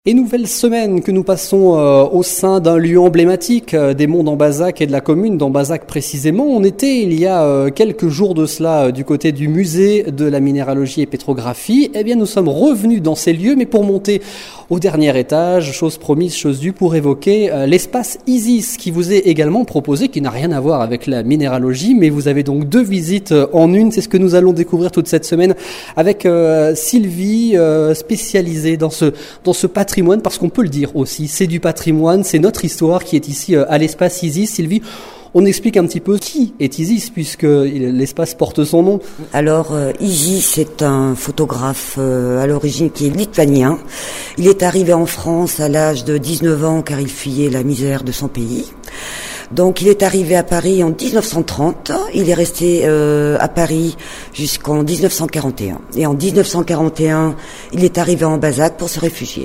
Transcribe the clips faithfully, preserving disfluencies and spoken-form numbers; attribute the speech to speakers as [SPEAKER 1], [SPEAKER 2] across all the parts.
[SPEAKER 1] Et nouvelle semaine que nous passons euh, au sein d'un lieu emblématique euh, des monts d'Ambazac et de la commune d'Ambazac précisément. On était il y a euh, quelques jours de cela euh, du côté du musée de la minéralogie et pétrographie. Eh bien nous sommes revenus dans ces lieux mais pour monter au dernier étage, chose promise, chose due, pour évoquer euh, l'espace Isis qui vous est également proposé, qui n'a rien à voir avec la minéralogie, mais vous avez donc deux visites euh, en une. C'est ce que nous allons découvrir toute cette semaine avec euh, Sylvie, euh, spécialisée dans ce, dans ce patrimoine. Patrimoine, parce qu'on peut le dire aussi, c'est du patrimoine, c'est notre histoire qui est ici à l'espace Isis. Sylvie, on explique un petit peu qui est Isis, puisque l'espace porte son nom.
[SPEAKER 2] Alors, euh, Isis, c'est un photographe euh, à l'origine qui est lituanien. Il est arrivé en France à l'âge de dix-neuf ans car il fuyait la misère de son pays. Donc il est arrivé à Paris en dix-neuf cent trente, il est resté euh, à Paris jusqu'en dix-neuf cent quarante et un. Et en dix-neuf cent quarante et un, il est arrivé à Ambazac pour se réfugier.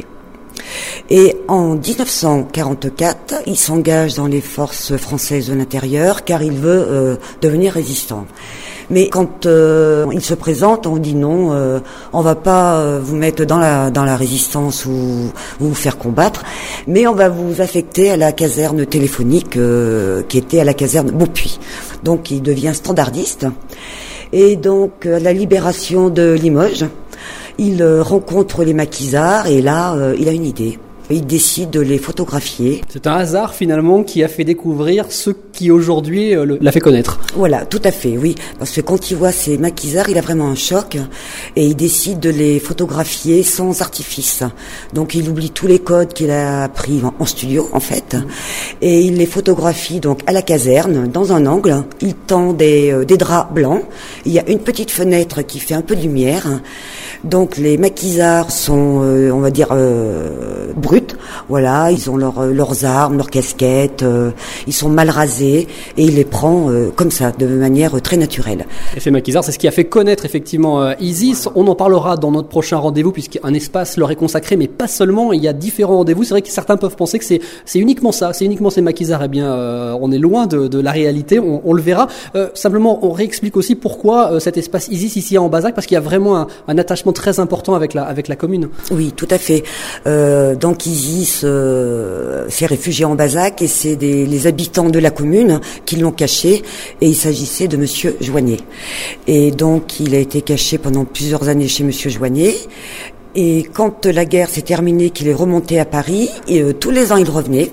[SPEAKER 2] Et en dix-neuf cent quarante-quatre, il s'engage dans les forces françaises de l'intérieur car il veut euh, devenir résistant. Mais quand euh, il se présente, on dit non, euh, on va pas euh, vous mettre dans la dans la résistance ou vous faire combattre, mais on va vous affecter à la caserne téléphonique euh, qui était à la caserne Beaupuy. Donc il devient standardiste. Et donc à la libération de Limoges, il euh, rencontre les maquisards et là euh, il a une idée. Il décide de les photographier.
[SPEAKER 1] C'est un hasard finalement qui a fait découvrir ce qui aujourd'hui euh, l'a fait connaître.
[SPEAKER 2] Voilà, tout à fait, oui. Parce que quand il voit ces maquisards, il a vraiment un choc et il décide de les photographier sans artifice. Donc il oublie tous les codes qu'il a appris en, en studio en fait. Mmh. Et il les photographie donc à la caserne, dans un angle. Il tend des, euh, des draps blancs. Il y a une petite fenêtre qui fait un peu de lumière. Donc les maquisards sont, euh, on va dire, euh, bruts. Voilà, ils ont leur, leurs armes, leurs casquettes, euh, ils sont mal rasés et il les prend euh, comme ça, de manière très naturelle.
[SPEAKER 1] Et ces maquisards, c'est ce qui a fait connaître effectivement euh, Isis. On en parlera dans notre prochain rendez-vous puisqu'un espace leur est consacré, mais pas seulement. Il y a différents rendez-vous. C'est vrai que certains peuvent penser que c'est, c'est uniquement ça, c'est uniquement ces maquisards. Eh bien, euh, on est loin de, de la réalité. On, on le verra. Euh, simplement, on réexplique aussi pourquoi euh, cet espace Isis ici à Ambazac, parce qu'il y a vraiment un, un attachement très important avec la avec la commune.
[SPEAKER 2] Oui, tout à fait. Euh, donc Isis euh, s'est réfugié en Ambazac et c'est des, les habitants de la commune qui l'ont caché et il s'agissait de Monsieur Joignet. Et donc il a été caché pendant plusieurs années chez Monsieur Joignet et quand la guerre s'est terminée, qu'il est remonté à Paris, et, euh, tous les ans il revenait.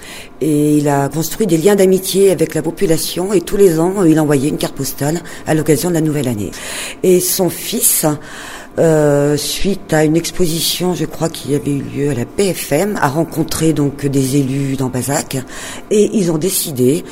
[SPEAKER 2] Et il a construit des liens d'amitié avec la population et tous les ans il envoyait une carte postale à l'occasion de la nouvelle année. Et son fils, Euh, suite à une exposition, je crois qu'il y avait eu lieu à la P F M, a rencontré donc des élus d'Ambazac et ils ont décidé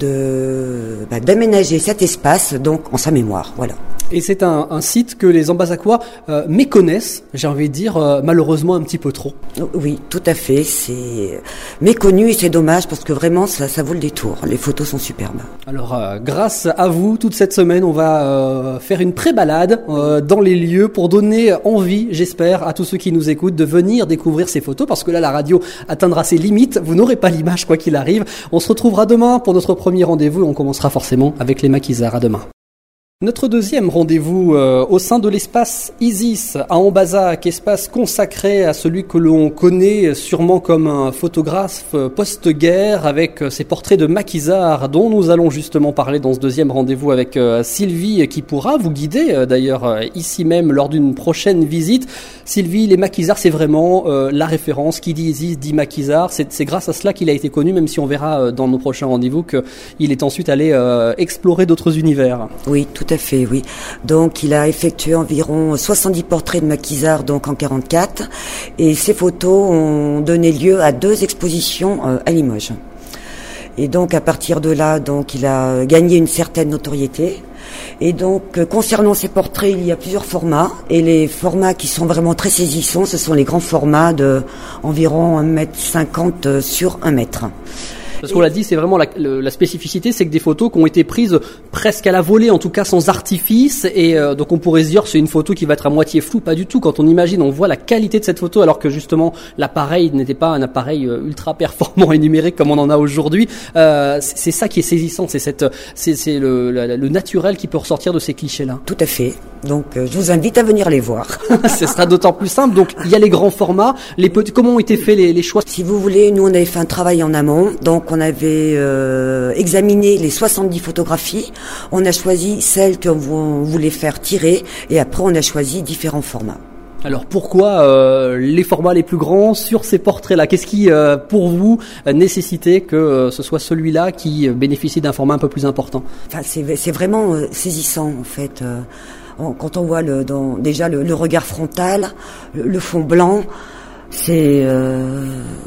[SPEAKER 2] de bah, d'aménager cet espace donc en sa mémoire. Voilà.
[SPEAKER 1] Et c'est un, un site que les Ambazacois euh, méconnaissent, j'ai envie de dire euh, malheureusement un petit peu trop.
[SPEAKER 2] Oui, tout à fait. C'est méconnu et c'est dommage parce que vraiment ça, ça vaut le détour. Les photos sont superbes.
[SPEAKER 1] Alors, euh, grâce à vous, toute cette semaine, on va euh, faire une pré-balade euh, dans les lieux pour donner envie, j'espère, à tous ceux qui nous écoutent de venir découvrir ces photos parce que là, la radio atteindra ses limites. Vous n'aurez pas l'image quoi qu'il arrive. On se retrouvera demain pour notre premier rendez-vous et on commencera forcément avec les maquisards. À demain. Notre deuxième rendez-vous euh, au sein de l'espace Isis à Ambazac, espace consacré à celui que l'on connaît sûrement comme un photographe post-guerre avec ses portraits de maquisards dont nous allons justement parler dans ce deuxième rendez-vous avec euh, Sylvie qui pourra vous guider euh, d'ailleurs euh, ici même lors d'une prochaine visite. Sylvie, les maquisards c'est vraiment euh, la référence. Qui dit Isis dit maquisards. C'est, c'est grâce à cela qu'il a été connu, même si on verra euh, dans nos prochains rendez-vous qu'il est ensuite allé euh, explorer d'autres univers.
[SPEAKER 2] Oui, tout Tout à fait, oui. Donc, il a effectué environ soixante-dix portraits de maquisards, donc en quarante-quatre, et ces photos ont donné lieu à deux expositions euh, à Limoges. Et donc, à partir de là, donc, il a gagné une certaine notoriété. Et donc, euh, concernant ces portraits, il y a plusieurs formats, et les formats qui sont vraiment très saisissants, ce sont les grands formats de environ un mètre cinquante sur un mètre.
[SPEAKER 1] Parce qu'on l'a dit, c'est vraiment la, la, la spécificité, c'est que des photos qui ont été prises presque à la volée, en tout cas sans artifice, et euh, donc on pourrait se dire c'est une photo qui va être à moitié floue, pas du tout. Quand on imagine, on voit la qualité de cette photo, alors que justement l'appareil n'était pas un appareil ultra performant et numérique comme on en a aujourd'hui. Euh, c'est, c'est ça qui est saisissant, c'est cette, c'est, c'est le, le, le naturel qui peut ressortir de ces clichés-là.
[SPEAKER 2] Tout à fait. Donc euh, je vous invite à venir les voir.
[SPEAKER 1] Ce sera d'autant plus simple. Donc il y a les grands formats, les petits. Comment ont été faits les, les choix?
[SPEAKER 2] Si vous voulez, nous on avait fait un travail en amont, donc on avait euh, examiné les soixante-dix photographies, on a choisi celles qu'on voulait faire tirer et après on a choisi différents formats.
[SPEAKER 1] Alors pourquoi euh, les formats les plus grands sur ces portraits-là? Qu'est-ce qui, euh, pour vous, euh, nécessitait que euh, ce soit celui-là qui euh, bénéficie d'un format un peu plus important?
[SPEAKER 2] Enfin, c'est, c'est vraiment euh, saisissant en fait. Euh, on, quand on voit le, dans, déjà le, le regard frontal, le, le fond blanc, c'est... Euh,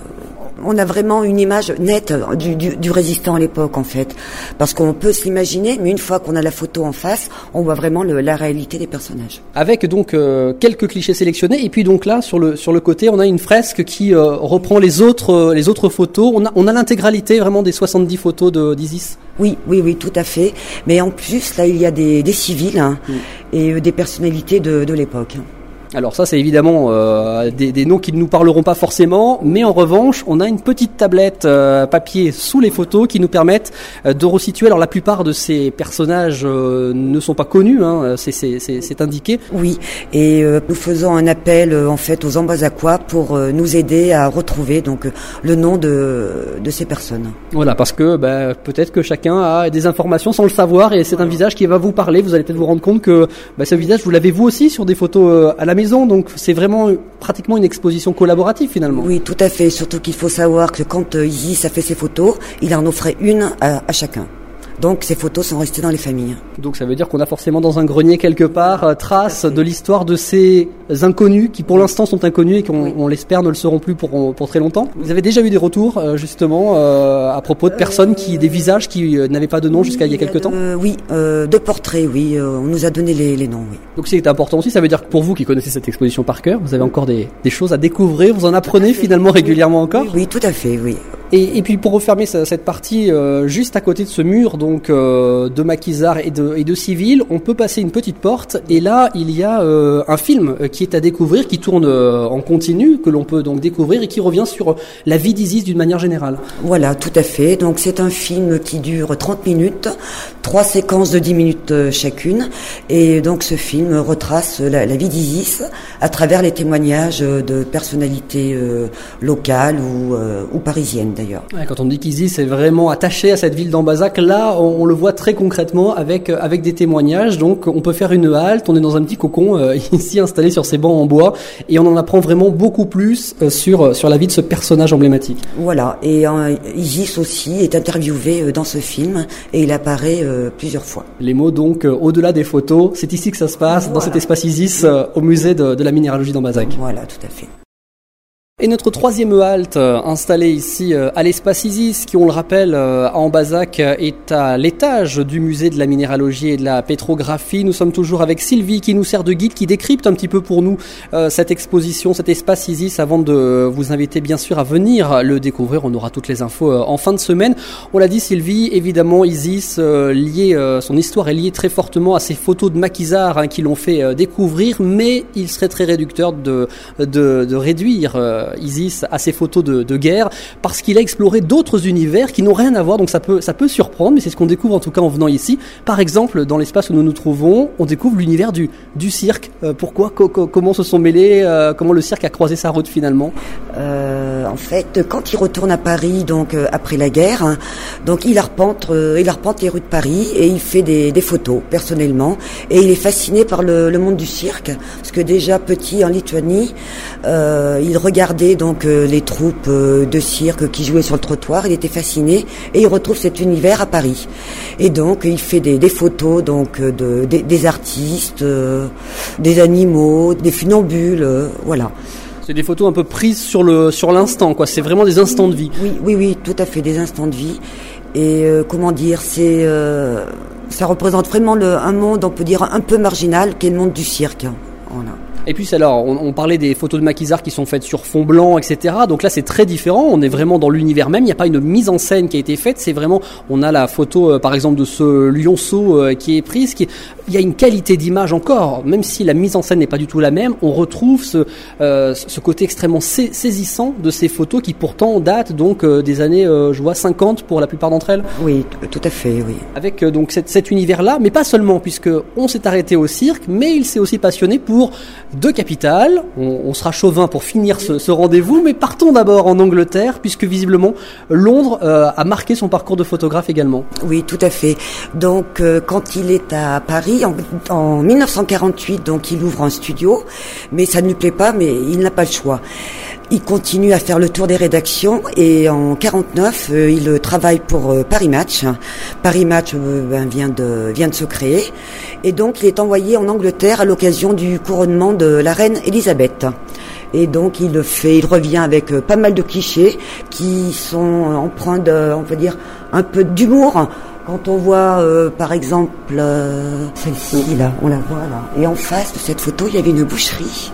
[SPEAKER 2] on a vraiment une image nette du, du, du résistant à l'époque en fait, parce qu'on peut s'imaginer, mais une fois qu'on a la photo en face, on voit vraiment le, la réalité des personnages.
[SPEAKER 1] Avec donc euh, quelques clichés sélectionnés, et puis donc là sur le sur le côté, on a une fresque qui euh, reprend les autres euh, les autres photos. On a on a l'intégralité vraiment des soixante-dix photos de d'Isis.
[SPEAKER 2] Oui, oui, oui, tout à fait. Mais en plus là, il y a des, des civils hein, mmh. et euh, des personnalités de, de l'époque.
[SPEAKER 1] Alors ça, c'est évidemment euh, des, des noms qui ne nous parleront pas forcément, mais en revanche, on a une petite tablette euh, papier sous les photos qui nous permettent euh, de resituer. Alors la plupart de ces personnages euh, ne sont pas connus, hein, c'est, c'est, c'est, c'est indiqué.
[SPEAKER 2] Oui, et euh, nous faisons un appel euh, en fait aux Ambazacois pour euh, nous aider à retrouver donc euh, le nom de, de ces personnes.
[SPEAKER 1] Voilà, parce que bah, peut-être que chacun a des informations sans le savoir, et c'est voilà. Un visage qui va vous parler. Vous allez peut-être vous rendre compte que bah, ce visage, vous l'avez vous aussi sur des photos euh, à la maison, donc c'est vraiment pratiquement une exposition collaborative finalement.
[SPEAKER 2] Oui, tout à fait, surtout qu'il faut savoir que quand euh, Isis a fait ses photos, il en offrait une à, à chacun. Donc ces photos sont restées dans les familles.
[SPEAKER 1] Donc ça veut dire qu'on a forcément dans un grenier quelque part euh, trace de l'histoire de ces inconnus qui pour l'instant sont inconnus et qu'on oui. on l'espère ne le seront plus pour, pour très longtemps. Vous avez déjà eu des retours euh, justement euh, à propos de personnes qui, des visages qui euh, n'avaient pas de nom jusqu'à il y a quelques temps?
[SPEAKER 2] euh, Oui, euh, de portraits, oui. Euh, on nous a donné les, les noms, oui.
[SPEAKER 1] Donc c'est important aussi, ça veut dire que pour vous qui connaissez cette exposition par cœur, vous avez encore des, des choses à découvrir, vous en apprenez finalement régulièrement encore?
[SPEAKER 2] Oui, oui, tout à fait, oui.
[SPEAKER 1] Et, et puis pour refermer cette partie, euh, juste à côté de ce mur donc euh, de maquisards et de, et de civils, on peut passer une petite porte et là il y a euh, un film qui est à découvrir, qui tourne euh, en continu, que l'on peut donc découvrir et qui revient sur la vie d'Isis d'une manière générale.
[SPEAKER 2] Voilà, tout à fait. Donc c'est un film qui dure trente minutes, trois séquences de dix minutes chacune, et donc ce film retrace la, la vie d'Isis à travers les témoignages de personnalités euh, locales ou, euh, ou parisiennes.
[SPEAKER 1] Ouais, quand on dit qu'Isis est vraiment attaché à cette ville d'Ambazac, là on, on le voit très concrètement avec avec des témoignages. Donc on peut faire une halte, on est dans un petit cocon euh, ici installé sur ces bancs en bois et on en apprend vraiment beaucoup plus euh, sur sur la vie de ce personnage emblématique.
[SPEAKER 2] Voilà, et euh, Isis aussi est interviewé euh, dans ce film et il apparaît euh, plusieurs fois.
[SPEAKER 1] Les mots donc euh, au-delà des photos, c'est ici que ça se passe, voilà. Dans cet espace Isis euh, au musée de, de la minéralogie d'Ambazac.
[SPEAKER 2] Voilà, tout à fait.
[SPEAKER 1] Et notre troisième halte, euh, installée ici euh, à l'espace Isis, qui on le rappelle euh, à Ambazac, euh, est à l'étage du musée de la minéralogie et de la pétrographie. Nous sommes toujours avec Sylvie qui nous sert de guide, qui décrypte un petit peu pour nous euh, cette exposition, cet espace Isis, avant de vous inviter bien sûr à venir le découvrir. On aura toutes les infos euh, en fin de semaine. On l'a dit Sylvie, évidemment Isis, euh, lié, euh, son histoire est liée très fortement à ces photos de maquisards hein, qui l'ont fait euh, découvrir, mais il serait très réducteur de, de, de réduire euh, Isis à ses photos de, de guerre parce qu'il a exploré d'autres univers qui n'ont rien à voir, donc ça peut, ça peut surprendre, mais c'est ce qu'on découvre en tout cas en venant ici. Par exemple, dans l'espace où nous nous trouvons, on découvre l'univers du, du cirque. Euh, pourquoi, co- co- comment se sont mêlés, euh, comment le cirque a croisé sa route finalement?
[SPEAKER 2] euh, En fait, quand il retourne à Paris, donc euh, après la guerre, hein, donc il arpente, euh, il arpente les rues de Paris et il fait des, des photos personnellement et il est fasciné par le, le monde du cirque parce que déjà petit en Lituanie, euh, il regardait donc euh, les troupes euh, de cirque qui jouaient sur le trottoir. Il était fasciné et il retrouve cet univers à Paris. Et donc il fait des, des photos donc de des, des artistes, euh, des animaux, des funambules, euh, voilà.
[SPEAKER 1] C'est des photos un peu prises sur le sur l'instant, quoi. C'est vraiment des instants de vie.
[SPEAKER 2] Oui, oui, oui, tout à fait, des instants de vie. Et euh, comment dire, c'est euh, ça représente vraiment le, un monde, on peut dire un peu marginal, qui est le monde du cirque. Voilà.
[SPEAKER 1] Et puis alors, on, on parlait des photos de maquisards qui sont faites sur fond blanc, et cetera. Donc là, c'est très différent. On est vraiment dans l'univers même. Il n'y a pas une mise en scène qui a été faite. C'est vraiment, on a la photo, euh, par exemple, de ce lionceau euh, qui est prise. Qui est, il y a une qualité d'image encore, même si la mise en scène n'est pas du tout la même. On retrouve ce, euh, ce côté extrêmement saisissant de ces photos qui pourtant datent donc euh, des années, euh, je vois, cinquante pour la plupart d'entre elles.
[SPEAKER 2] Oui, tout à fait, oui.
[SPEAKER 1] Avec euh, donc cette, cet univers-là, mais pas seulement, puisque on s'est arrêté au cirque, mais il s'est aussi passionné pour deux capitales. On, on sera chauvin pour finir ce, ce rendez-vous, mais partons d'abord en Angleterre, puisque visiblement Londres euh, a marqué son parcours de photographe également.
[SPEAKER 2] Oui, tout à fait. Donc, euh, quand il est à Paris, en, en mille neuf cent quarante-huit, donc il ouvre un studio, mais ça ne lui plaît pas, mais il n'a pas le choix. Il continue à faire le tour des rédactions et en quarante-neuf, euh, il travaille pour euh, Paris Match. Paris Match euh, ben, vient de vient de se créer et donc il est envoyé en Angleterre à l'occasion du couronnement de la reine Elisabeth. Et donc il le fait, il revient avec euh, pas mal de clichés qui sont empreints de, on peut dire, un peu d'humour. Quand on voit, euh, par exemple, euh, celle-ci là, on la voit là, et en face de cette photo, il y avait une boucherie.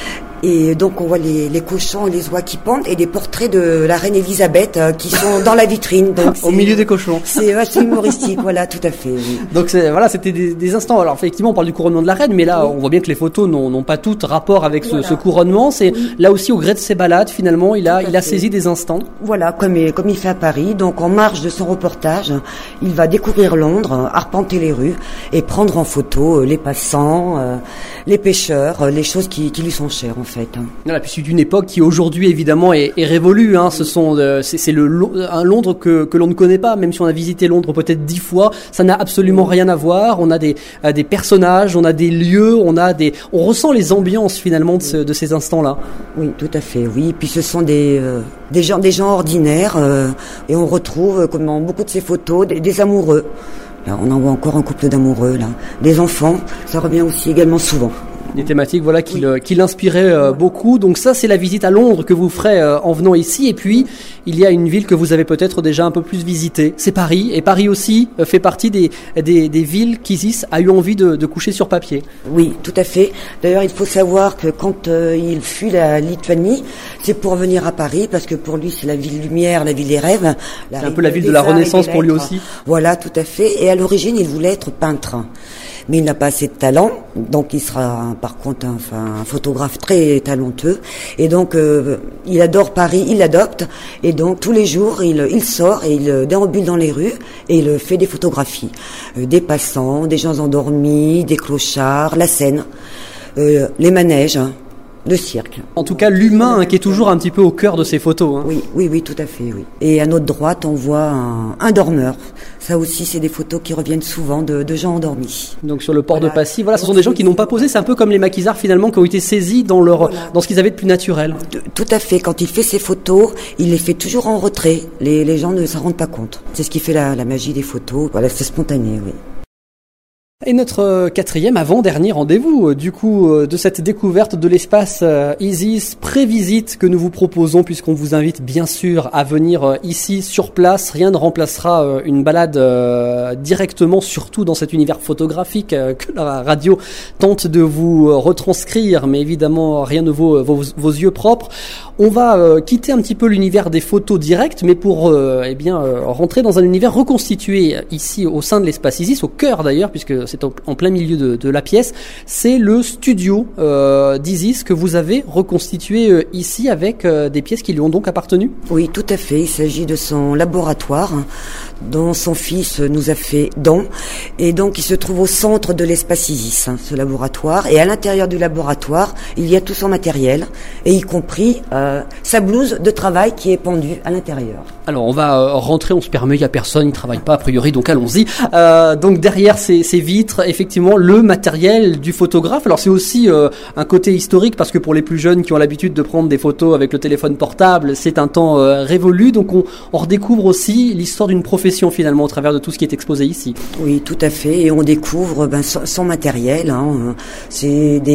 [SPEAKER 2] Et donc on voit les, les cochons et les oies qui pendent et des portraits de la reine Elisabeth euh, qui sont dans la vitrine. Donc
[SPEAKER 1] au milieu des cochons.
[SPEAKER 2] C'est assez humoristique, voilà, tout à fait. Oui.
[SPEAKER 1] Donc c'est, voilà, c'était des, des instants. Alors effectivement, on parle du couronnement de la reine, mais là, oui. On voit bien que les photos n'ont, n'ont pas toutes rapport avec ce, voilà. ce couronnement. C'est oui. Là aussi au gré de ses balades, finalement, il a, il a saisi des instants.
[SPEAKER 2] Voilà, comme il, comme il fait à Paris. Donc en marge de son reportage, il va découvrir Londres, arpenter les rues et prendre en photo les passants, euh, les pêcheurs, les choses qui, qui lui sont chères en fait.
[SPEAKER 1] Voilà, puis c'est d'une époque qui aujourd'hui évidemment est, est révolue. Hein. Ce sont, euh, c'est, c'est le un Londres que que l'on ne connaît pas, même si on a visité Londres peut-être dix fois, ça n'a absolument rien à voir. On a des euh, des personnages, on a des lieux, on a des, on ressent les ambiances finalement de, ce, de ces instants-là.
[SPEAKER 2] Oui, tout à fait. Oui, puis ce sont des euh, des gens des gens ordinaires euh, et on retrouve, comme dans beaucoup de ces photos, des, des amoureux. Là, on en voit encore un couple d'amoureux là, des enfants. Ça revient aussi également souvent.
[SPEAKER 1] Des thématiques voilà qui, oui. le, qui l'inspiraient euh, beaucoup. Donc ça, c'est la visite à Londres que vous ferez euh, en venant ici. Et puis, il y a une ville que vous avez peut-être déjà un peu plus visitée. C'est Paris. Et Paris aussi euh, fait partie des, des, des villes qu'Isis a eu envie de, de coucher sur papier.
[SPEAKER 2] Oui, tout à fait. D'ailleurs, il faut savoir que quand euh, il fuit la Lituanie, c'est pour venir à Paris, parce que pour lui, c'est la ville lumière, la ville des rêves.
[SPEAKER 1] C'est un peu la ville de la Renaissance pour lui aussi.
[SPEAKER 2] Voilà, tout à fait. Et à l'origine, il voulait être peintre. Mais il n'a pas assez de talent, donc il sera par contre un, enfin, un photographe très talentueux. Et donc euh, il adore Paris, il l'adopte, et donc tous les jours il, il sort et il déambule dans les rues et il fait des photographies, euh, des passants, des gens endormis, des clochards, la Seine, euh, les manèges. Hein. Le cirque.
[SPEAKER 1] En tout cas, l'humain hein, qui est toujours un petit peu au cœur de ces photos. Hein.
[SPEAKER 2] Oui, oui, oui, tout à fait, oui. Et à notre droite, on voit un, un dormeur. Ça aussi, c'est des photos qui reviennent souvent de, de gens endormis.
[SPEAKER 1] Donc sur le port voilà. de Passy, voilà, ce sont des gens qui n'ont pas posé. C'est un peu comme les maquisards finalement qui ont été saisis dans leur, voilà. dans ce qu'ils avaient de plus naturel.
[SPEAKER 2] Tout à fait. Quand il fait ses photos, il les fait toujours en retrait. Les, les gens ne s'en rendent pas compte. C'est ce qui fait la, la magie des photos. Voilà, c'est spontané, oui.
[SPEAKER 1] Et notre quatrième avant-dernier rendez-vous, du coup, de cette découverte de l'espace Isis pré-visite que nous vous proposons, puisqu'on vous invite bien sûr à venir ici sur place. Rien ne remplacera une balade directement, surtout dans cet univers photographique que la radio tente de vous retranscrire, mais évidemment rien ne vaut vos, vos yeux propres. On va quitter un petit peu l'univers des photos directes, mais pour eh bien rentrer dans un univers reconstitué ici au sein de l'espace Isis, au cœur d'ailleurs, puisque c'est en plein milieu de, de la pièce. C'est le studio euh, d'Isis que vous avez reconstitué euh, ici avec euh, des pièces qui lui ont donc appartenu.
[SPEAKER 2] Oui, tout à fait. Il s'agit de son laboratoire dont son fils nous a fait don. Et donc, il se trouve au centre de l'espace Isis, hein, ce laboratoire. Et à l'intérieur du laboratoire, il y a tout son matériel, et y compris euh, sa blouse de travail qui est pendue à l'intérieur.
[SPEAKER 1] Alors, on va euh, rentrer, on se permet, il n'y a personne, il ne travaille pas a priori, donc allons-y. Euh, donc, derrière ces, ces vitres, effectivement, le matériel du photographe. Alors, c'est aussi euh, un côté historique, parce que pour les plus jeunes qui ont l'habitude de prendre des photos avec le téléphone portable, c'est un temps euh, révolu. Donc, on, on redécouvre aussi l'histoire d'une profession finalement au travers de tout ce qui est exposé ici.
[SPEAKER 2] Oui, tout à fait. Et on découvre ben, son, son matériel. Hein. C'est des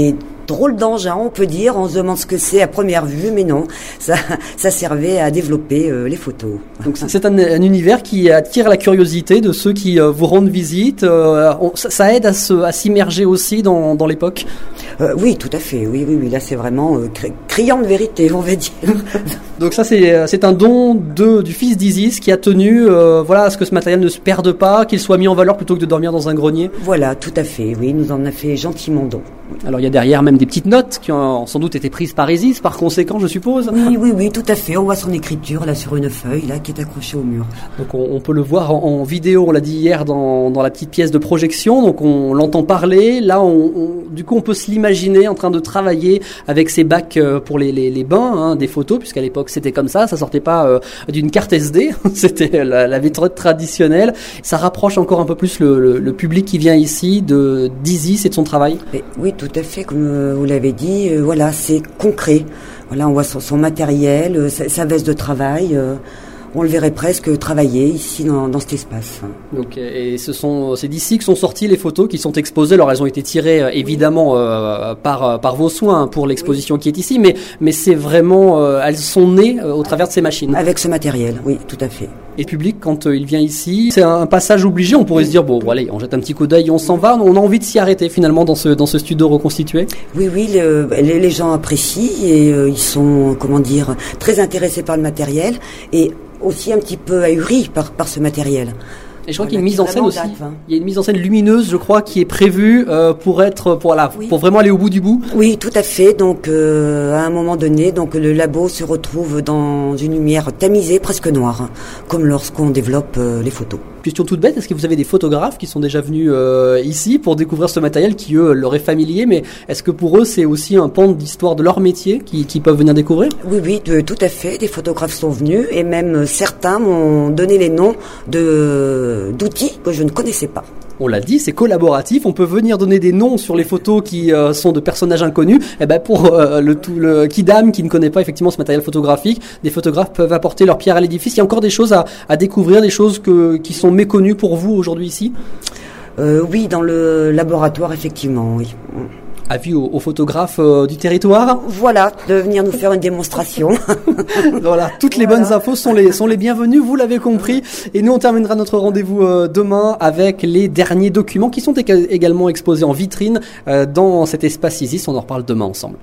[SPEAKER 2] drôle d'engin, on peut dire. On se demande ce que c'est à première vue, mais non, ça, ça servait à développer euh, les photos.
[SPEAKER 1] Donc c'est un, un univers qui attire la curiosité de ceux qui euh, vous rendent visite. Euh, on, ça, ça aide à, se, à s'immerger aussi dans, dans l'époque.
[SPEAKER 2] Euh, oui, tout à fait. Oui, oui, oui. Là, c'est vraiment euh, cri- criant de vérité, on va dire.
[SPEAKER 1] Donc ça, c'est, c'est un don de, du fils d'Isis qui a tenu, euh, voilà, à ce que ce matériel ne se perde pas, qu'il soit mis en valeur plutôt que de dormir dans un grenier.
[SPEAKER 2] Voilà, tout à fait. Oui, il nous en a fait gentiment don.
[SPEAKER 1] Alors il y a derrière même des petites notes qui ont sans doute été prises par Isis, par conséquent, je suppose.
[SPEAKER 2] Oui, oui, oui, tout à fait. On voit son écriture là sur une feuille là qui est accrochée au mur.
[SPEAKER 1] Donc on, on peut le voir en, en vidéo. On l'a dit hier dans, dans la petite pièce de projection. Donc on l'entend parler. Là, on, on, du coup, on peut se l'imaginer en train de travailler avec ses bacs pour les, les, les bains, hein, des photos, puisqu'à l'époque c'était comme ça. Ça sortait pas euh, d'une carte S D. C'était la, la méthode traditionnelle. Ça rapproche encore un peu plus le, le, le public qui vient ici de d'Isis et de son travail.
[SPEAKER 2] Et oui, tout à fait. Comme vous l'avez dit, euh, voilà, c'est concret. Voilà, on voit son, son matériel, euh, sa, sa veste de travail. Euh, on le verrait presque travailler ici dans, dans cet espace.
[SPEAKER 1] Donc, et ce sont, c'est d'ici que sont sorties les photos qui sont exposées. Alors, elles ont été tirées évidemment euh, par par vos soins pour l'exposition oui. qui est ici, mais mais c'est vraiment, euh, elles sont nées euh, au travers de ces machines.
[SPEAKER 2] Avec ce matériel, oui, tout à fait.
[SPEAKER 1] Et le public, quand euh, il vient ici, c'est un passage obligé. On pourrait se dire bon, bon allez, on jette un petit coup d'œil, et on s'en va. On a envie de s'y arrêter finalement dans ce dans ce studio reconstitué.
[SPEAKER 2] Oui, oui, le, les, les gens apprécient et euh, ils sont, comment dire, très intéressés par le matériel et aussi un petit peu ahuris par par ce matériel.
[SPEAKER 1] Et je crois qu'il y a une mise en scène aussi. Il y a une mise en scène lumineuse, je crois, qui est prévue euh, pour être, pour voilà, oui. pour vraiment aller au bout du bout.
[SPEAKER 2] Oui, tout à fait. Donc, euh, à un moment donné, donc le labo se retrouve dans une lumière tamisée, presque noire, hein, comme lorsqu'on développe euh, les photos.
[SPEAKER 1] Question toute bête, est-ce que vous avez des photographes qui sont déjà venus euh, ici pour découvrir ce matériel qui, eux, leur est familier, mais est-ce que pour eux, c'est aussi un pan d'histoire de leur métier qui, qui peuvent venir découvrir ?
[SPEAKER 2] Oui, oui, de, tout à fait. Des photographes sont venus et même certains m'ont donné les noms de, d'outils que je ne connaissais pas.
[SPEAKER 1] On l'a dit, c'est collaboratif. On peut venir donner des noms sur les photos qui euh, sont de personnages inconnus. Et ben pour euh, le tout le Kidam qui ne connaît pas effectivement ce matériel photographique, des photographes peuvent apporter leur pierre à l'édifice. Il y a encore des choses à, à découvrir, des choses que, qui sont méconnues pour vous aujourd'hui ici.
[SPEAKER 2] Euh, oui, dans le laboratoire effectivement, oui.
[SPEAKER 1] Avis aux, aux photographes euh, du territoire.
[SPEAKER 2] Voilà, de venir nous faire une démonstration.
[SPEAKER 1] Voilà, toutes les voilà. bonnes infos sont les sont les bienvenues, vous l'avez compris. Et nous, on terminera notre rendez-vous euh, demain avec les derniers documents qui sont également exposés en vitrine euh, dans cet espace Isis. On en reparle demain ensemble.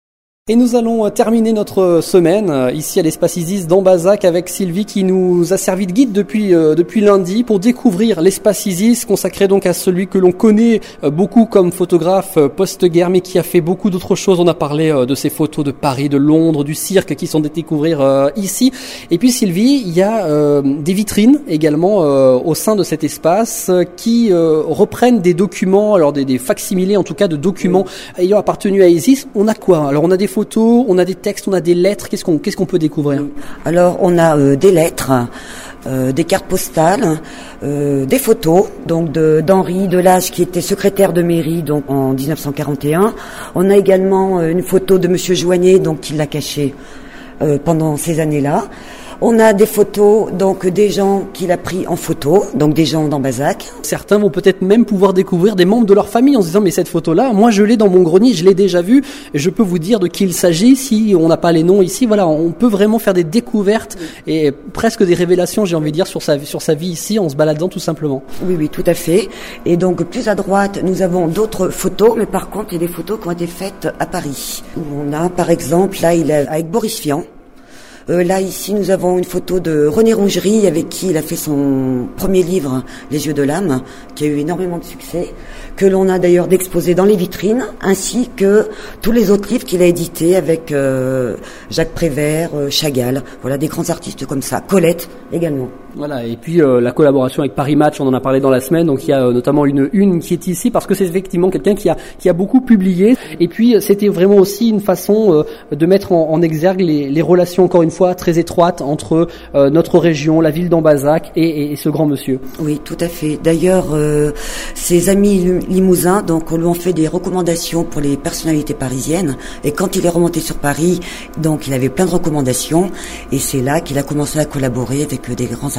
[SPEAKER 1] Et nous allons terminer notre semaine ici à l'espace Isis d'Ambazac avec Sylvie qui nous a servi de guide depuis euh, depuis lundi pour découvrir l'espace Isis consacré donc à celui que l'on connaît beaucoup comme photographe post-guerre mais qui a fait beaucoup d'autres choses. On a parlé euh, de ses photos de Paris, de Londres, du cirque qui sont à découvrir euh, ici. Et puis Sylvie, il y a euh, des vitrines également euh, au sein de cet espace qui euh, reprennent des documents, alors des, des facsimilés en tout cas de documents oui. ayant appartenu à Isis. On a quoi ? Alors on a des photos, on a des textes, on a des lettres. Qu'est-ce qu'on, qu'est-ce qu'on peut découvrir ?
[SPEAKER 2] Alors, on a euh, des lettres, euh, des cartes postales, euh, des photos, donc de, d'Henri Delage qui était secrétaire de mairie donc en dix-neuf cent quarante et un. On a également euh, une photo de Monsieur Joignet, donc qui l'a caché euh, pendant ces années-là. On a des photos, donc des gens qu'il a pris en photo, donc des gens d'Ambazac.
[SPEAKER 1] Certains vont peut-être même pouvoir découvrir des membres de leur famille en se disant mais cette photo-là, moi je l'ai dans mon grenier, je l'ai déjà vue, je peux vous dire de qui il s'agit. Si on n'a pas les noms ici, voilà, on peut vraiment faire des découvertes et presque des révélations, j'ai envie de dire, sur sa sur sa vie ici en se baladant tout simplement.
[SPEAKER 2] Oui, oui, tout à fait. Et donc plus à droite, nous avons d'autres photos, mais par contre, il y a des photos qui ont été faites à Paris. Où on a, par exemple, là, il est avec Boris Vian. Euh, là, ici, nous avons une photo de René Rougerie, avec qui il a fait son premier livre, Les yeux de l'âme, qui a eu énormément de succès, que l'on a d'ailleurs d'exposer dans les vitrines, ainsi que tous les autres livres qu'il a édités avec euh, Jacques Prévert, euh, Chagall, voilà, des grands artistes comme ça, Colette également.
[SPEAKER 1] Voilà, et puis euh, la collaboration avec Paris Match, on en a parlé dans la semaine, donc il y a euh, notamment une une qui est ici parce que c'est effectivement quelqu'un qui a qui a beaucoup publié, et puis c'était vraiment aussi une façon euh, de mettre en, en exergue les, les relations encore une fois très étroites entre euh, notre région, la ville d'Ambazac et, et, et ce grand monsieur.
[SPEAKER 2] Oui, tout à fait. D'ailleurs, euh, ses amis limousins donc lui ont fait des recommandations pour les personnalités parisiennes, et quand il est remonté sur Paris, donc il avait plein de recommandations, et c'est là qu'il a commencé à collaborer avec des grands artistes.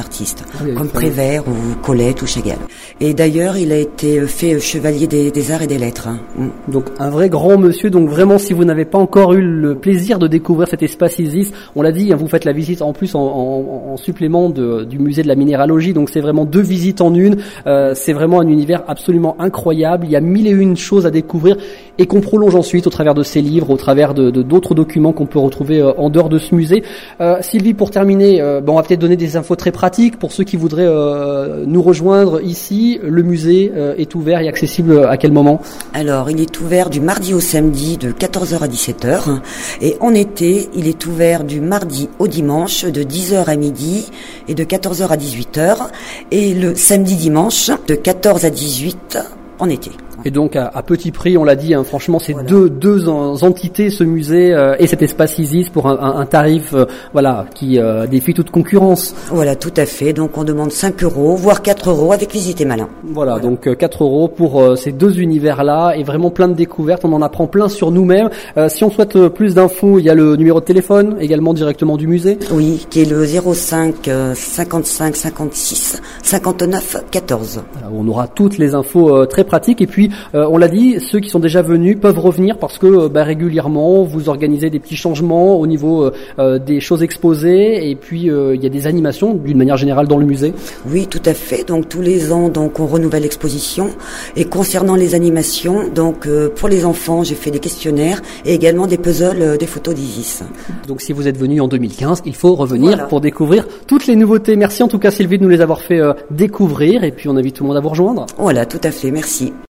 [SPEAKER 2] artistes,
[SPEAKER 1] oui,
[SPEAKER 2] comme
[SPEAKER 1] oui.
[SPEAKER 2] Prévert ou Colette ou Chagall. Et d'ailleurs, il a été fait chevalier des, des arts et des lettres. Hein. Mm.
[SPEAKER 1] Donc un vrai grand monsieur. Donc vraiment, si vous n'avez pas encore eu le plaisir de découvrir cet espace Isis, on l'a dit, hein, vous faites la visite en plus en, en, en supplément de, du musée de la minéralogie. Donc c'est vraiment deux visites en une. Euh, c'est vraiment un univers absolument incroyable. Il y a mille et une choses à découvrir et qu'on prolonge ensuite au travers de ces livres, au travers de, de d'autres documents qu'on peut retrouver euh, en dehors de ce musée. Euh, Sylvie, pour terminer, euh, bon, on va peut-être donner des infos très pratiques pour ceux qui voudraient euh, nous rejoindre ici. Le musée euh, est ouvert et accessible à quel moment?
[SPEAKER 2] Alors, il est ouvert du mardi au samedi de quatorze heures à dix-sept heures. Et en été, il est ouvert du mardi au dimanche de dix heures à midi et de quatorze heures à dix-huit heures. Et le samedi dimanche de quatorze à dix-huit en été.
[SPEAKER 1] Et donc à, à petit prix, on l'a dit, hein, franchement, c'est
[SPEAKER 2] voilà.
[SPEAKER 1] deux deux en, entités, ce musée euh, et cet espace Isis pour un, un, un tarif, euh, voilà, qui euh, défie toute concurrence.
[SPEAKER 2] Voilà, tout à fait. Donc on demande cinq euros, voire quatre euros avec visite et malin.
[SPEAKER 1] Voilà, voilà. Donc euh, quatre euros pour euh, ces deux univers-là et vraiment plein de découvertes. On en apprend plein sur nous-mêmes. Euh, si on souhaite euh, plus d'infos, il y a le numéro de téléphone également directement du musée.
[SPEAKER 2] Oui, qui est le zéro cinq cinquante-cinq cinquante-six cinquante-neuf quatorze.
[SPEAKER 1] Voilà, on aura toutes les infos euh, très pratiques et puis Euh, on l'a dit, ceux qui sont déjà venus peuvent revenir parce que euh, bah, régulièrement vous organisez des petits changements au niveau euh, euh, des choses exposées et puis euh, il y a des animations d'une manière générale dans le musée.
[SPEAKER 2] Oui, tout à fait. Donc tous les ans, donc on renouvelle l'exposition. Et concernant les animations, donc euh, pour les enfants, j'ai fait des questionnaires et également des puzzles, euh, des photos d'Isis.
[SPEAKER 1] Donc si vous êtes venu en deux mille quinze, il faut revenir
[SPEAKER 2] voilà.
[SPEAKER 1] pour découvrir toutes les nouveautés. Merci en tout cas Sylvie de nous les avoir fait euh, découvrir et puis on invite tout le monde à vous rejoindre.
[SPEAKER 2] Voilà, tout à fait. Merci.